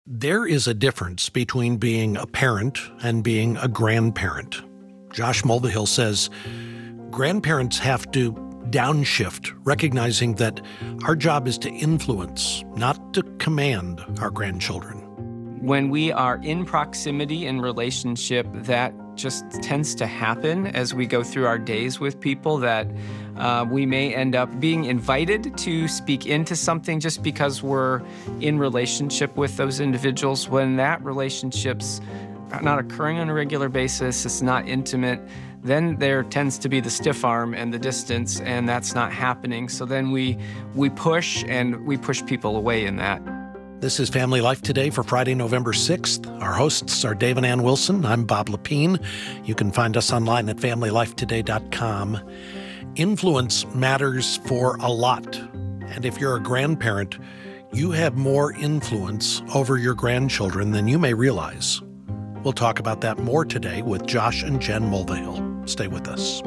There is a difference between being a parent and being a grandparent. Josh Mulvihill says grandparents have to downshift, recognizing that our job is to influence, not to command our grandchildren. When we are in proximity in relationship, that just tends to happen as we go through our days with people, that we may end up being invited to speak into something just because we're in relationship with those individuals. When that relationship's not occurring on a regular basis, it's not intimate, then there tends to be the stiff arm and the distance, and that's not happening. So then we push people away in that. This is Family Life Today for Friday, November 6th. Our hosts are Dave and Ann Wilson. I'm Bob Lepine. You can find us online at familylifetoday.com. Influence matters for a lot. And if you're a grandparent, you have more influence over your grandchildren than you may realize. We'll talk about that more today with Josh and Jen Mulvihill. Stay with us.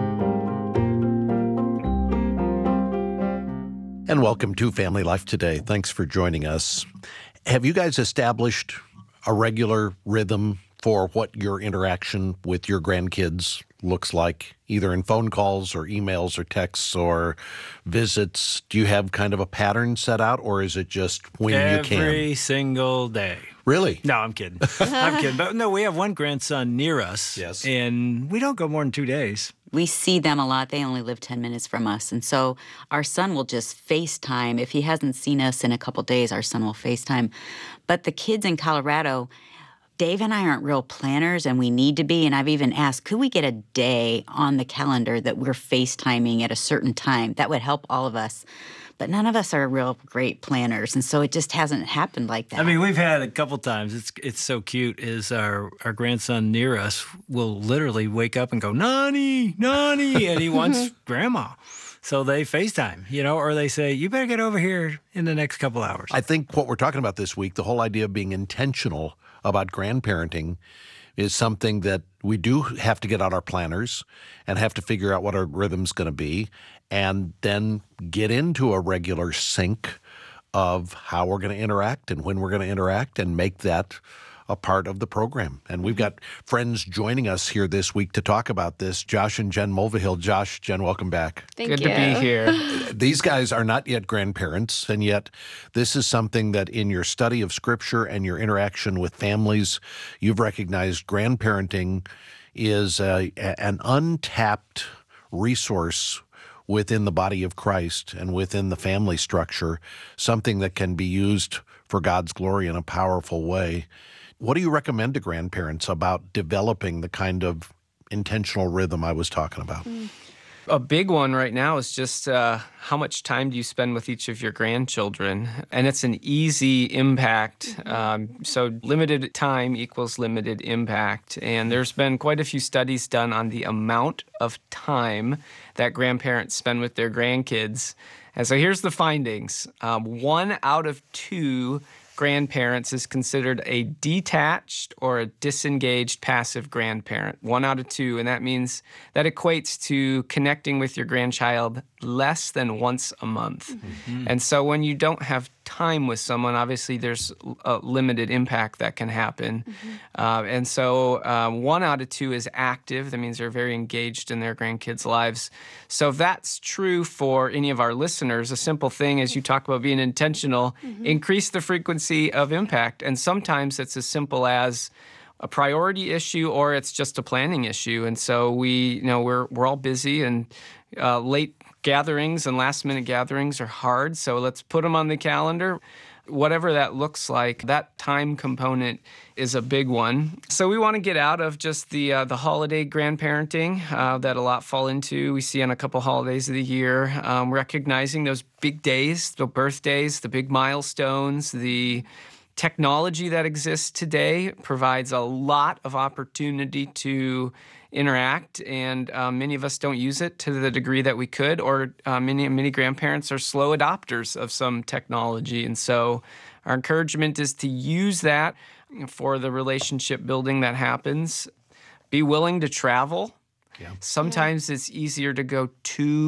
And welcome to Family Life Today. Thanks for joining us. Have you guys established a regular rhythm for what your interaction with your grandkids looks like, either in phone calls or emails or texts or visits? Do you have kind of a pattern set out, or is it just when you can? Every single day. Really? No, I'm kidding. I'm kidding. But no, we have one grandson near us. Yes. And we don't go more than 2 days. We see them a lot. They only live 10 minutes from us. And so our son will just FaceTime. If he hasn't seen us in a couple days, our son will FaceTime. But the kids in Colorado, Dave and I aren't real planners, and we need to be. And I've even asked, could we get a day on the calendar that we're FaceTiming at a certain time? That would help all of us. But none of us are real great planners, and so it just hasn't happened like that. I mean, we've had a couple times. It's so cute. Is our grandson near us will literally wake up and go, "Nani, Nani," and he wants grandma. So they FaceTime, or they say, "You better get over here in the next couple hours." I think what we're talking about this week, the whole idea of being intentional about grandparenting, is something that we do have to get out our planners and have to figure out what our rhythm's going to be, and then get into a regular sync of how we're going to interact and when we're going to interact, and make that a part of the program. And we've got friends joining us here this week to talk about this. Josh and Jen Mulvihill. Josh, Jen, welcome back. Good to be here. These guys are not yet grandparents, and yet this is something that in your study of Scripture and your interaction with families, you've recognized grandparenting is an untapped resource within the body of Christ and within the family structure, something that can be used for God's glory in a powerful way. What do you recommend to grandparents about developing the kind of intentional rhythm I was talking about? A big one right now is just how much time do you spend with each of your grandchildren? And it's an easy impact. So limited time equals limited impact. And there's been quite a few studies done on the amount of time that grandparents spend with their grandkids. And so here's the findings. 1 out of 2 grandparents is considered a detached or a disengaged passive grandparent. 1 out of 2, and that means that equates to connecting with your grandchild less than once a month. Mm-hmm. And so when you don't have time with someone, obviously there's a limited impact that can happen. Mm-hmm. And so 1 out of 2 is active. That means they're very engaged in their grandkids' lives. So if that's true for any of our listeners, a simple thing as you talk about being intentional, increase the frequency of impact. And sometimes it's as simple as a priority issue, or it's just a planning issue. And so we're all busy, and late gatherings and last-minute gatherings are hard. So let's put them on the calendar. Whatever that looks like, that time component is a big one. So we want to get out of just the holiday grandparenting that a lot fall into. We see on a couple holidays of the year, recognizing those big days, the birthdays, the big milestones, the technology that exists today provides a lot of opportunity to interact, and many of us don't use it to the degree that we could, or many grandparents are slow adopters of some technology. And so our encouragement is to use that for the relationship building that happens. Be willing to travel. Yeah. Sometimes it's easier to go to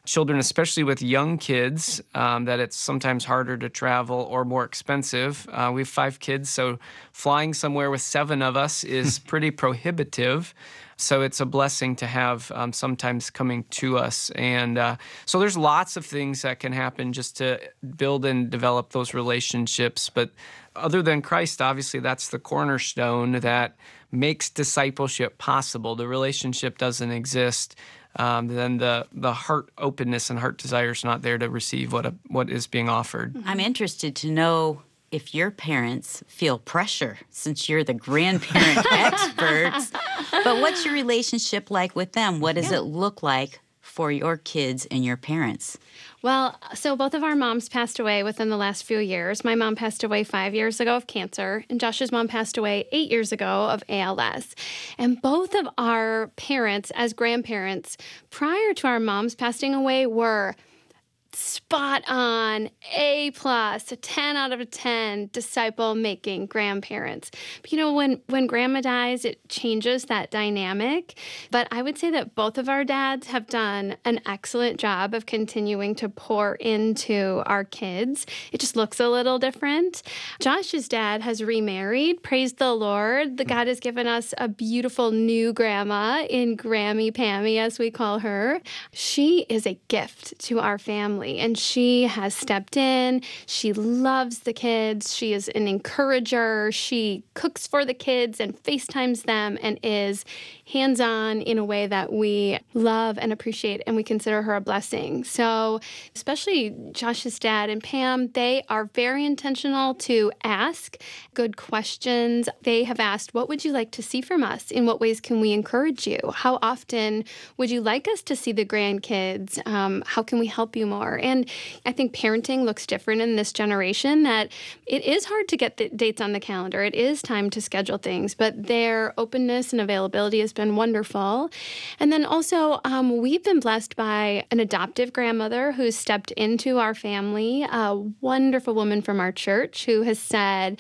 children, especially with young kids, that it's sometimes harder to travel or more expensive. We have 5 kids, so flying somewhere with 7 of us is pretty prohibitive. So it's a blessing to have sometimes coming to us. And so there's lots of things that can happen just to build and develop those relationships. But other than Christ, obviously, that's the cornerstone that makes discipleship possible. The relationship doesn't exist. Then the heart openness and heart desire is not there to receive what is being offered. I'm interested to know if your parents feel pressure, since you're the grandparent experts. But what's your relationship like with them? What does it look like for your kids and your parents? Well, so both of our moms passed away within the last few years. My mom passed away 5 years ago of cancer, and Josh's mom passed away 8 years ago of ALS. And both of our parents, as grandparents, prior to our moms passing away, were spot on, A+, a 10 out of a 10 disciple-making grandparents. But, when grandma dies, it changes that dynamic. But I would say that both of our dads have done an excellent job of continuing to pour into our kids. It just looks a little different. Josh's dad has remarried. Praise the Lord. The God has given us a beautiful new grandma in Grammy Pammy, as we call her. She is a gift to our family. And she has stepped in. She loves the kids. She is an encourager. She cooks for the kids and FaceTimes them and is hands-on in a way that we love and appreciate, and we consider her a blessing. So especially Josh's dad and Pam, they are very intentional to ask good questions. They have asked, what would you like to see from us? In what ways can we encourage you? How often would you like us to see the grandkids? How can we help you more? And I think parenting looks different in this generation, that it is hard to get the dates on the calendar. It is time to schedule things, but their openness and availability has been wonderful. And then also, we've been blessed by an adoptive grandmother who's stepped into our family, a wonderful woman from our church who has said,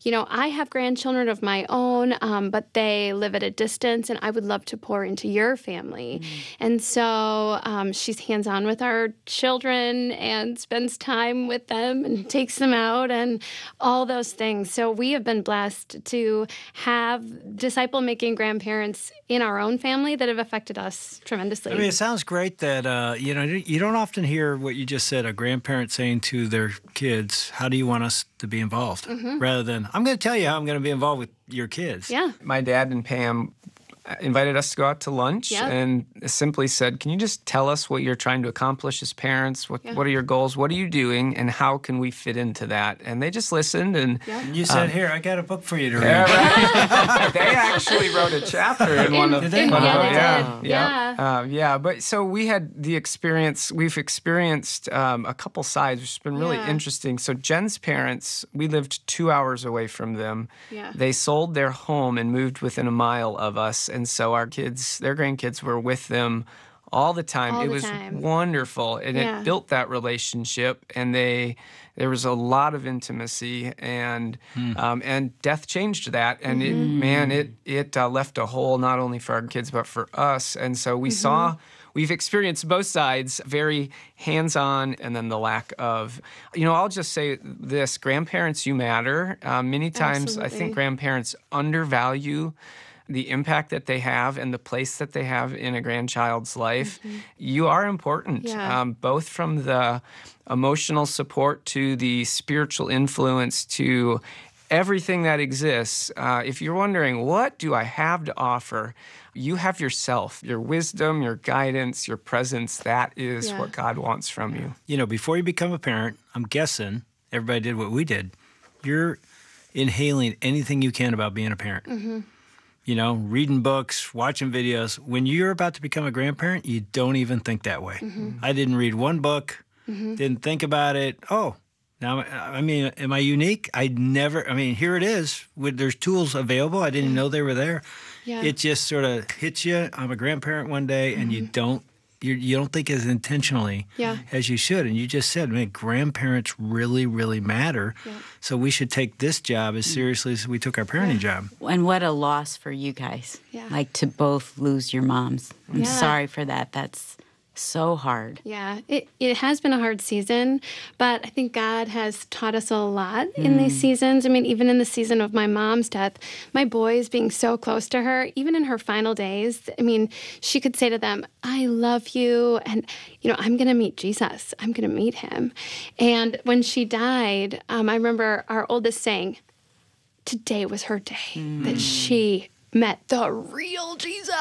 I have grandchildren of my own, but they live at a distance, and I would love to pour into your family. And so she's hands-on with our children and spends time with them and takes them out and all those things. So we have been blessed to have disciple-making grandparents in our own family that have affected us tremendously. I mean, it sounds great that, you don't often hear what you just said, a grandparent saying to their kids, how do you want us to be involved? Rather than, I'm going to tell you how I'm going to be involved with your kids. Yeah. My dad and Pam invited us to go out to lunch and simply said, can you just tell us what you're trying to accomplish as parents? What are your goals? What are you doing? And how can we fit into that? And they just listened. And you said, here, I got a book for you to read. Yeah, right. They actually wrote a chapter in one of them. Yeah. But so we had the experience, we've experienced a couple sides, which has been really interesting. So Jen's parents, we lived 2 hours away from them. Yeah. They sold their home and moved within a mile of us. And so our kids, their grandkids were with them all the time. It was wonderful. And it built that relationship. And there was a lot of intimacy, and death changed that. And it left a hole not only for our kids, but for us. And so we've experienced both sides, very hands-on, and then the lack of, I'll just say this, grandparents, you matter. Many times I think grandparents undervalue the impact that they have and the place that they have in a grandchild's life. You are important, both from the emotional support to the spiritual influence to everything that exists. If you're wondering, what do I have to offer? You have yourself, your wisdom, your guidance, your presence. That is what God wants from you. Before you become a parent, I'm guessing everybody did what we did. You're inhaling anything you can about being a parent. Reading books, watching videos. When you're about to become a grandparent, you don't even think that way. I didn't read one book, didn't think about it. Oh, now, am I unique? Here it is. There's tools available. I didn't know they were there. Yeah. It just sort of hits you. I'm a grandparent one day, and you don't think as intentionally as you should. And you just said, grandparents really, really matter. Yeah. So we should take this job as seriously as we took our parenting job. And what a loss for you guys, to both lose your moms. I'm sorry for that. That's So hard. Yeah, it has been a hard season, but I think God has taught us a lot in these seasons. I mean, even in the season of my mom's death, my boys being so close to her, even in her final days, I mean, she could say to them, I love you, and, I'm going to meet Jesus. I'm going to meet him. And when she died, I remember our oldest saying, today was her day, that she met the real Jesus.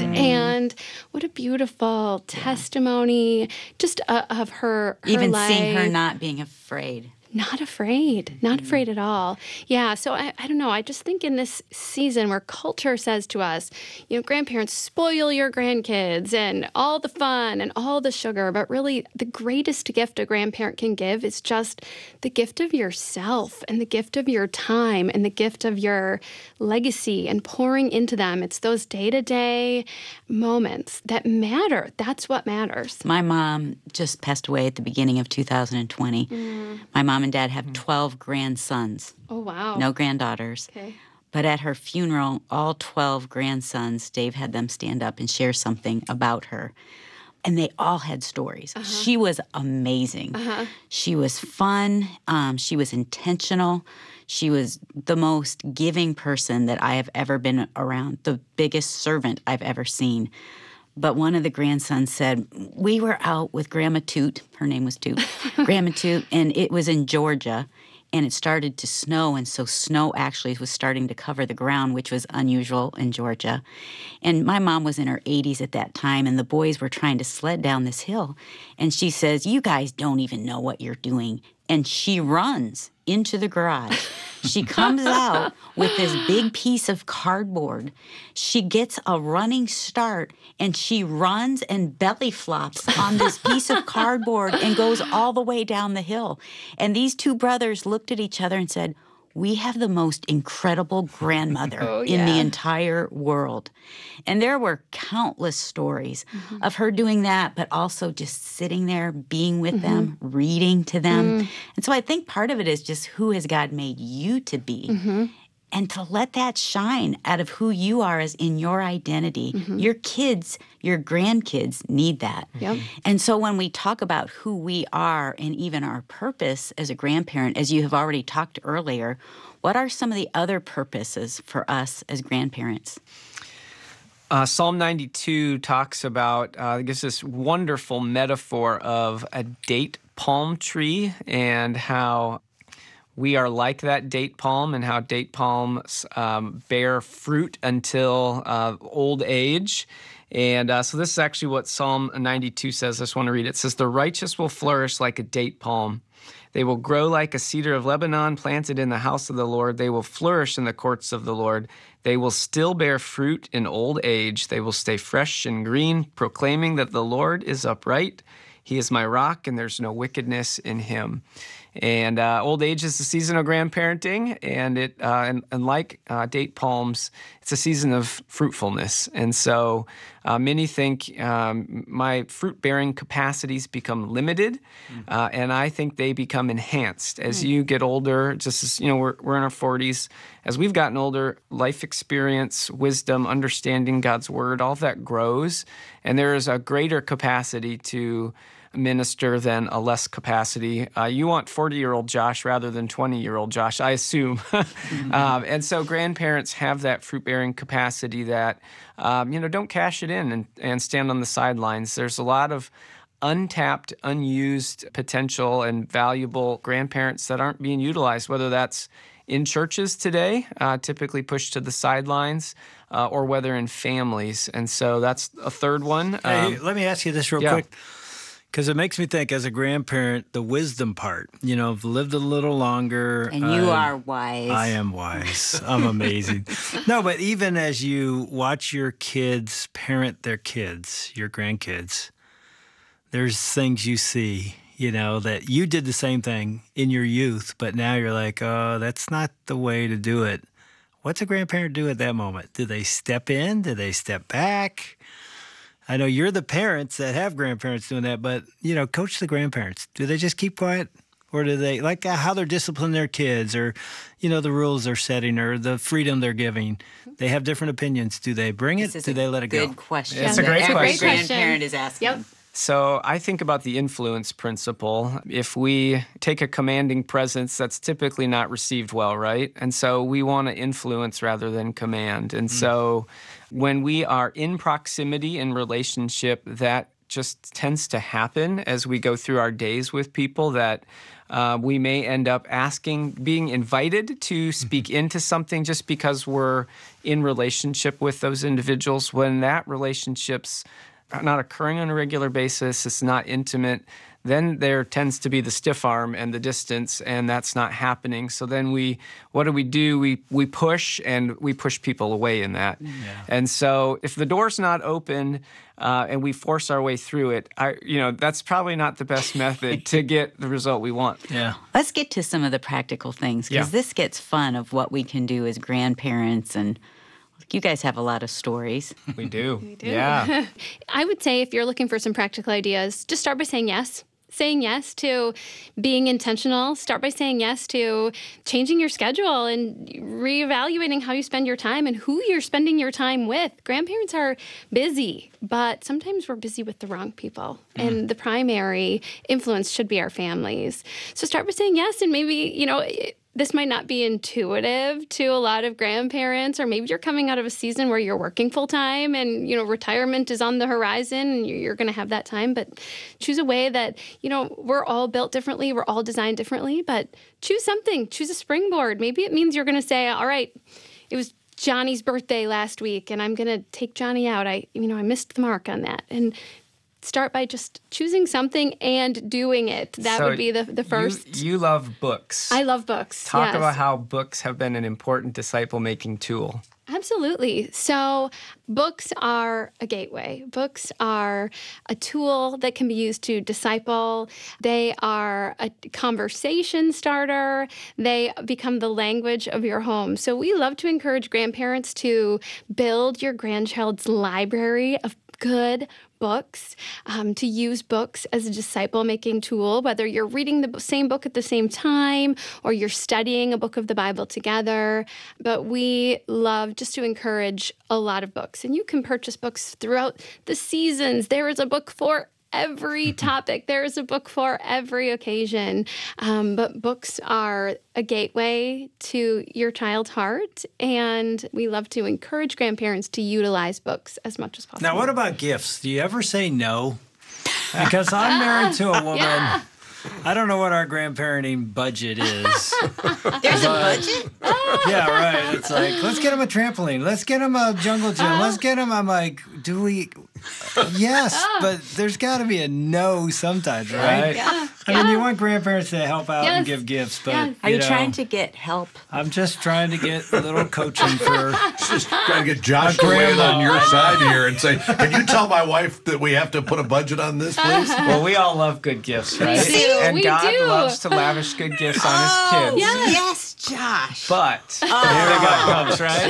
And what a beautiful testimony just of her Even life. seeing her not being afraid. Not afraid at all. Yeah, so I don't know. I just think in this season where culture says to us, grandparents, spoil your grandkids and all the fun and all the sugar, but really the greatest gift a grandparent can give is just the gift of yourself and the gift of your time and the gift of your legacy and pouring into them. It's those day-to-day moments that matter. That's what matters. My mom just passed away at the beginning of 2020. My mom and dad have 12 grandsons. Oh, wow. No granddaughters. Okay. But at her funeral, all 12 grandsons, Dave had them stand up and share something about her. And they all had stories. She was amazing. She was fun. She was intentional. She was the most giving person that I have ever been around, the biggest servant I've ever seen. But one of the grandsons said, we were out with Grandma Toot. Her name was Toot. Grandma Toot, and it was in Georgia. And it started to snow, and so snow actually was starting to cover the ground, which was unusual in Georgia. And my mom was in her 80s at that time, and the boys were trying to sled down this hill. And she says, you guys don't even know what you're doing. And she runs into the garage. She comes out with this big piece of cardboard. She gets a running start, and she runs and belly flops on this piece of cardboard and goes all the way down the hill. And these two brothers looked at each other and said, we have the most incredible grandmother in the entire world. And there were countless stories of her doing that, but also just sitting there, being with them, reading to them. And so I think part of it is just who has God made you to be? And to let that shine out of who you are as in your identity. Your kids, your grandkids need that. Yep. And so when we talk about who we are and even our purpose as a grandparent, as you have already talked earlier, what are some of the other purposes for us as grandparents? Psalm 92 talks about, gives this wonderful metaphor of a date palm tree and how we are like that date palm and how date palms bear fruit until old age. And so this is actually what Psalm 92 says. I just want to read it. It says, the righteous will flourish like a date palm. They will grow like a cedar of Lebanon, planted in the house of the Lord. They will flourish in the courts of the Lord. They will still bear fruit in old age. They will stay fresh and green, proclaiming that the Lord is upright. He is my rock, and there's no wickedness in him. And old age is the season of grandparenting, and it and like date palms, it's a season of fruitfulness. And so many think my fruit-bearing capacities become limited, and I think they become enhanced as you get older. Just as we're in our 40s, as we've gotten older, life experience, wisdom, understanding God's word, all of that grows, and there is a greater capacity to minister than a less capacity. You want 40-year-old Josh rather than 20-year-old Josh, I assume. And so grandparents have that fruit-bearing capacity that, don't cash it in and stand on the sidelines. There's a lot of untapped, unused potential and valuable grandparents that aren't being utilized, whether that's in churches today, typically pushed to the sidelines, or whether in families. And so that's a third one. Hey, let me ask you this real quick. Because it makes me think, as a grandparent, the wisdom part. I've lived a little longer. And you are wise. I am wise. I'm amazing. No, but even as you watch your kids parent their kids, your grandkids, there's things you see, that you did the same thing in your youth, but now you're like, oh, that's not the way to do it. What's a grandparent do at that moment? Do they step in? Do they step back? I know you're the parents that have grandparents doing that, but, coach the grandparents. Do they just keep quiet? Or do they, like how they're disciplining their kids or, the rules they're setting or the freedom they're giving? They have different opinions. Do they bring it? Do they let it go? Good question. It's a great Every question. grandparent is asking. Yep. So I think about the influence principle. If we take a commanding presence, that's typically not received well, right? And so we want to influence rather than command. And so when we are in proximity in relationship, that just tends to happen as we go through our days with people, that we may end up being invited to speak into something just because we're in relationship with those individuals. When that relationship's not occurring on a regular basis, it's not intimate, then there tends to be the stiff arm and the distance, and that's not happening. So then what do? We push, and we push people away in that. Yeah. And so if the door's not open and we force our way through it, that's probably not the best method to get the result we want. Yeah. Let's get to some of the practical things, because this gets fun of what we can do as grandparents, and you guys have a lot of stories. We do. We do. Yeah. I would say if you're looking for some practical ideas, just start by saying yes. Saying yes to being intentional. Start by saying yes to changing your schedule and reevaluating how you spend your time and who you're spending your time with. Grandparents are busy, but sometimes we're busy with the wrong people. And the primary influence should be our families. So start by saying yes, and maybe, this might not be intuitive to a lot of grandparents, or maybe you're coming out of a season where you're working full time and, retirement is on the horizon and you're going to have that time. But choose a way that, we're all built differently. We're all designed differently, but choose something. Choose a springboard. Maybe it means you're going to say, all right, it was Johnny's birthday last week and I'm going to take Johnny out. I missed the mark on that. And start by just choosing something and doing it. That would be the first. You love books. I love books. Talk about how books have been an important disciple-making tool. Absolutely. So books are a gateway. Books are a tool that can be used to disciple. They are a conversation starter. They become the language of your home. So we love to encourage grandparents to build your grandchild's library of good books, to use books as a disciple-making tool, whether you're reading the same book at the same time or you're studying a book of the Bible together. But we love just to encourage a lot of books. And you can purchase books throughout the seasons. There is a book for every topic. There is a book for every occasion. But books are a gateway to your child's heart, and we love to encourage grandparents to utilize books as much as possible. Now, what about gifts? Do you ever say no? Because I'm married to a woman. Yeah. I don't know what our grandparenting budget is. There's a budget? Yeah, right. It's like, let's get him a trampoline. Let's get him a jungle gym. Let's get him. I'm like, do we? Yes, but there's got to be a no sometimes, right? Yeah. I mean, you want grandparents to help out and give gifts, but Are you trying to get help? I'm just trying to get a little coaching for. Just trying to get Josh to weigh in on your side here and say, can you tell my wife that we have to put a budget on this, please? Well, we all love good gifts, right? do. And We God do. loves to lavish good gifts on his kids. Yes, Josh. But here it comes, right?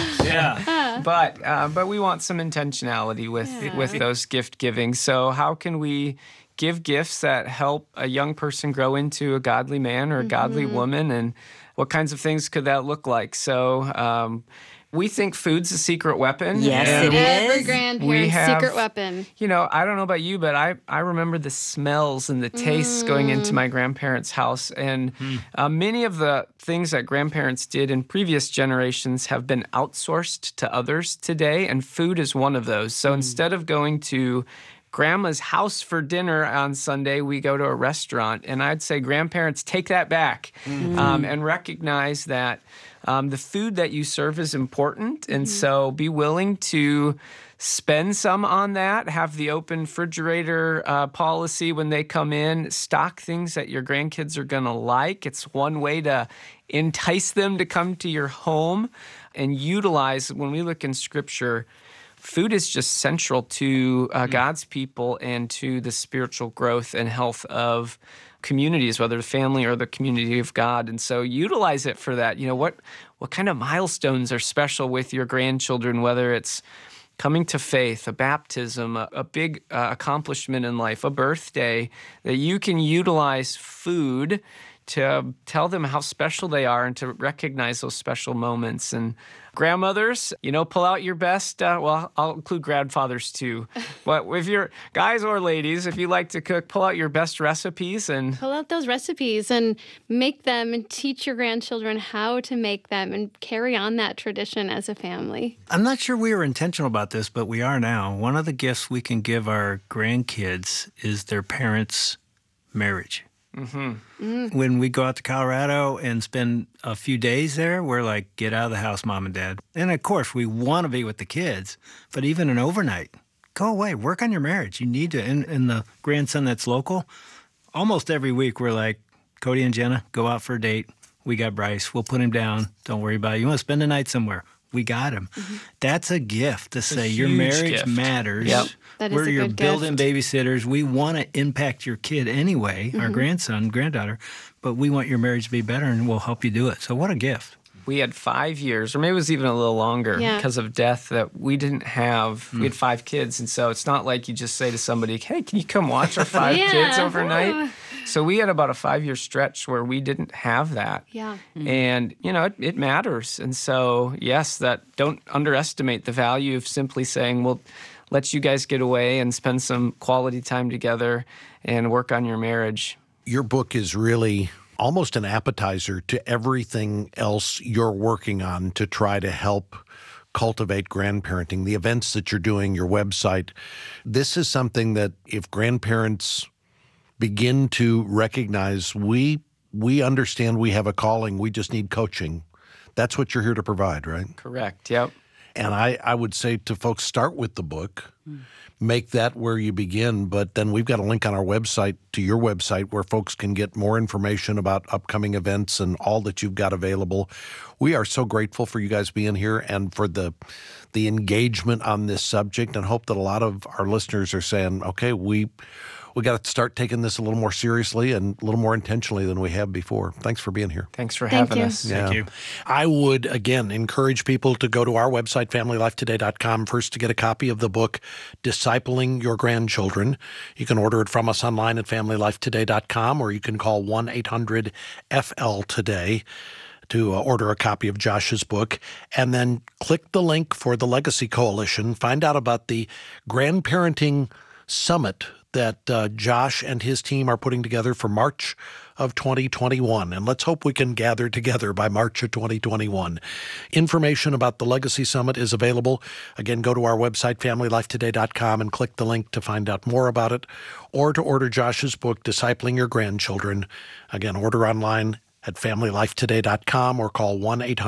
Yeah. But we want some intentionality with those gift giving. So how can we give gifts that help a young person grow into a godly man or a godly woman, and what kinds of things could that look like? So we think food's a secret weapon. Yes, and it is. Every We grandparent's have- secret weapon. I don't know about you, but I remember the smells and the tastes going into my grandparents' house. And many of the things that grandparents did in previous generations have been outsourced to others today, and food is one of those. So instead of going to Grandma's house for dinner on Sunday, we go to a restaurant. And I'd say grandparents, take that back and recognize that the food that you serve is important. And so be willing to spend some on that, have the open refrigerator policy when they come in, stock things that your grandkids are going to like. It's one way to entice them to come to your home and utilize, when we look in Scripture, food is just central to God's people and to the spiritual growth and health of communities, whether the family or the community of God. And so utilize it for that. What kind of milestones are special with your grandchildren, whether it's coming to faith, a baptism, a big accomplishment in life, a birthday, that you can utilize food to tell them how special they are and to recognize those special moments. And grandmothers, pull out your best. Well, I'll include grandfathers too. But if you're guys or ladies, if you like to cook, pull out your best recipes and pull out those recipes and make them and teach your grandchildren how to make them and carry on that tradition as a family. I'm not sure we were intentional about this, but we are now. One of the gifts we can give our grandkids is their parents' marriage. When we go out to Colorado and spend a few days there, we're like, get out of the house, Mom and Dad. And of course, we want to be with the kids, but even an overnight, go away, work on your marriage. You need to. And the grandson that's local, almost every week we're like, Cody and Jenna, go out for a date. We got Bryce. We'll put him down. Don't worry about it. You want to spend the night somewhere? We got him. That's a gift to say your marriage matters. Yep. That is We're a your good built-in gift. babysitters. We want to impact your kid anyway, our grandson, granddaughter, but we want your marriage to be better, and we'll help you do it. So what a gift. we had 5 years, or maybe it was even a little longer because of death, that we didn't have. We had 5 kids, and so it's not like you just say to somebody, hey, can you come watch our 5 kids overnight? So we had about a 5-year stretch where we didn't have that. Yeah. And, you know, it matters. And so, yes, don't underestimate the value of simply saying, well, let you guys get away and spend some quality time together and work on your marriage. Your book is really almost an appetizer to everything else you're working on to try to help cultivate grandparenting, the events that you're doing, your website. This is something that if grandparents begin to recognize, we understand we have a calling, we just need coaching. That's what you're here to provide, right? Correct, yep. And I would say to folks, start with the book, make that where you begin, but then we've got a link on our website to your website where folks can get more information about upcoming events and all that you've got available. We are so grateful for you guys being here and for the engagement on this subject, and hope that a lot of our listeners are saying, okay, we got to start taking this a little more seriously and a little more intentionally than we have before. Thanks for being here. Thanks for Thank having you. us. Thank you. I would, again, encourage people to go to our website, FamilyLifeToday.com, first to get a copy of the book, Discipling Your Grandchildren. You can order it from us online at FamilyLifeToday.com, or you can call 1-800-FL-TODAY to order a copy of Josh's book, and then click the link for the Legacy Coalition. Find out about the Grandparenting Summit that Josh and his team are putting together for March of 2021. And let's hope we can gather together by March of 2021. Information about the Legacy Summit is available. Again, go to our website, FamilyLifeToday.com, and click the link to find out more about it, or to order Josh's book, Discipling Your Grandchildren. Again, order online at FamilyLifeToday.com or call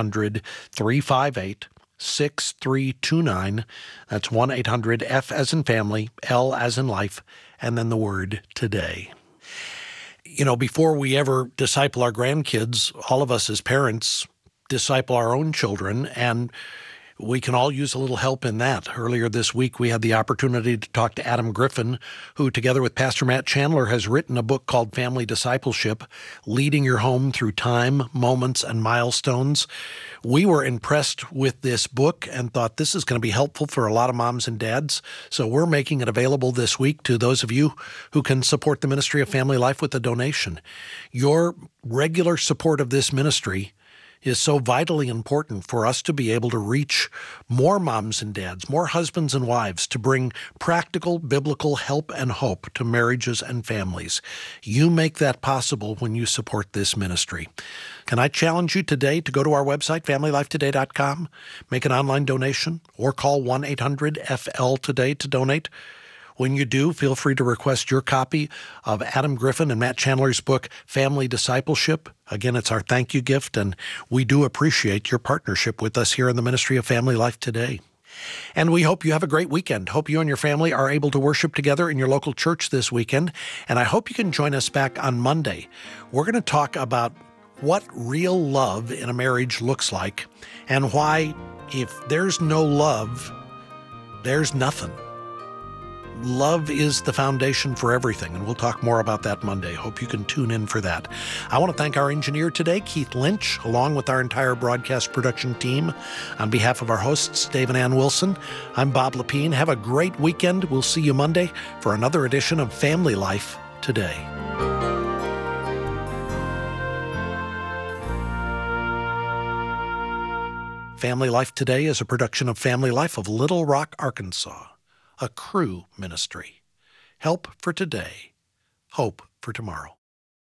1-800-358-6329. That's 1-800-F as in family, L as in life, and then the word today. You know, before we ever disciple our grandkids, all of us as parents disciple our own children, and we can all use a little help in that. Earlier this week, we had the opportunity to talk to Adam Griffin, who, together with Pastor Matt Chandler, has written a book called Family Discipleship, Leading Your Home Through Time, Moments, and Milestones. We were impressed with this book and thought this is going to be helpful for a lot of moms and dads. So we're making it available this week to those of you who can support the ministry of Family Life with a donation. Your regular support of this ministry is so vitally important for us to be able to reach more moms and dads, more husbands and wives, to bring practical biblical help and hope to marriages and families. You make that possible when you support this ministry. Can I challenge you today to go to our website, FamilyLifeToday.com, make an online donation, or call 1-800-FL-TODAY to donate? When you do, feel free to request your copy of Adam Griffin and Matt Chandler's book, Family Discipleship. Again, it's our thank you gift, and we do appreciate your partnership with us here in the Ministry of Family Life Today. And we hope you have a great weekend. Hope you and your family are able to worship together in your local church this weekend, and I hope you can join us back on Monday. We're going to talk about what real love in a marriage looks like, and why, if there's no love, there's nothing. Love is the foundation for everything, and we'll talk more about that Monday. Hope you can tune in for that. I want to thank our engineer today, Keith Lynch, along with our entire broadcast production team. On behalf of our hosts, Dave and Ann Wilson, I'm Bob Lepine. Have a great weekend. We'll see you Monday for another edition of Family Life Today. Family Life Today is a production of Family Life of Little Rock, Arkansas, a Cru ministry. Help for today, hope for tomorrow.